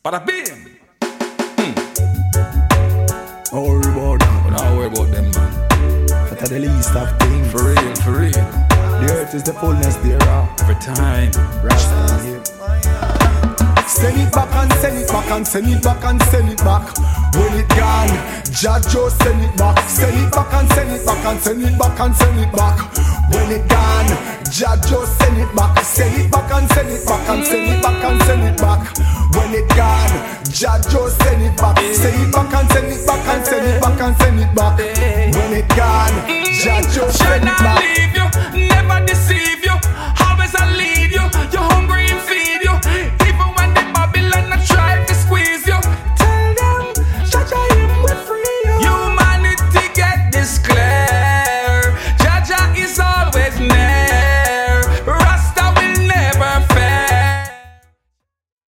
Bada bing. Don't worry about them. Don't worry about them, man. That are the least of things. For real, for real. The earth is the fullness thereof. Every time. Rasta here. Send it back and send it back and send it back and send it back. When it gone, Jajo send it back. Send it back and send it back and send it back and send it back. When it gone, Jajo send it back. Send it back and send it back and send it back and send it back. When it gone, Jajo send it back. Send it back and send it back and send it back and send it back. When it gone, Jajo send it back. Shall not leave you, never deceive you.